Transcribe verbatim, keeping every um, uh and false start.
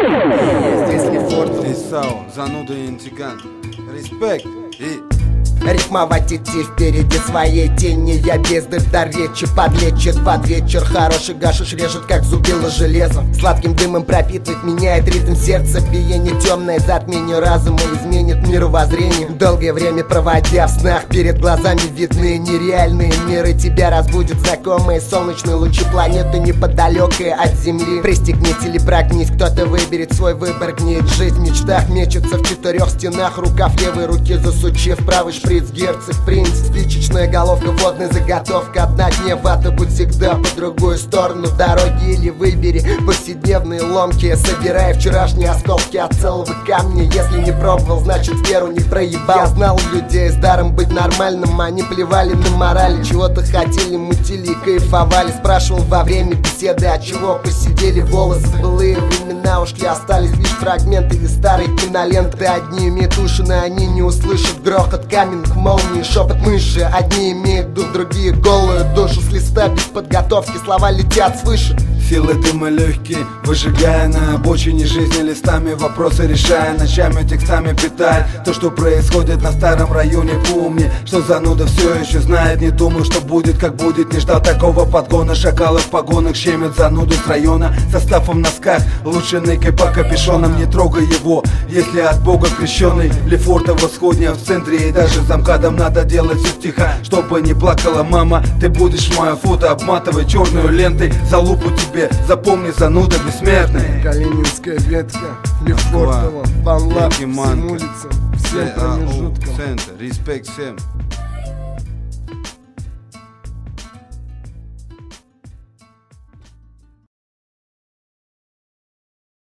Здесь Лефорт, здесь Сао, зануда и интиган. Респект и... Рифмовать идти впереди своей тени. Я бездарь до речи, подлечит под вечер. Хороший гашиш режет, как зубило железо. Сладким дымом пропитывает, меняет ритм сердца. Биение темное затмение разума изменит мировоззрение. Долгое время проводя в снах, перед глазами видны нереальные миры. Тебя разбудят знакомые солнечные лучи планеты неподалекой от Земли. Пристегнись или прогнись, кто-то выберет свой выбор, гниет. Жизнь в мечтах мечется в четырех стенах. Рукав левой руки засучив, правый шприц, герцог, принц. Спичечная головка, водная заготовка. Одна дне вата, будь всегда по другую сторону дороги. Или выбери повседневные ломки, собирая вчерашние осколки от целого камня. Если не пробовал, значит веру не проебал. Я знал людей с даром быть нормальным. Они плевали на морали, чего-то хотели, мутили и кайфовали. Спрашивал во время беседы, от чего посидели волосы. Былые времена ушли, остались лишь фрагменты из старой киноленты. Одни имеют уши, но они не услышат грохот каменных молний, шепот мыши. Одни имеют дух, другие голую душу. С листа без подготовки слова летят свыше. Силы дыма легкие, выжигая на обочине жизни листами, вопросы решая, ночами текстами питая то, что происходит на старом районе. Помни, что зануда все еще знает. Не думаю, что будет, как будет. Не ждал такого подгона. Шакалы в погонах щемят зануду с района. Состав в носках, лучше ныкай по капюшонам. Не трогай его, если от Бога крещеный. Лефорта восходня в центре, и даже за МКАДом надо делать все тихо, чтобы не плакала мама. Ты будешь мое фото обматывать черную лентой. За лупу тебе, запомни, зануда бессмертный. Калининская ветка, Лефортово, Панлав, всем улицам, всем промежуткам. Центр, респект всем.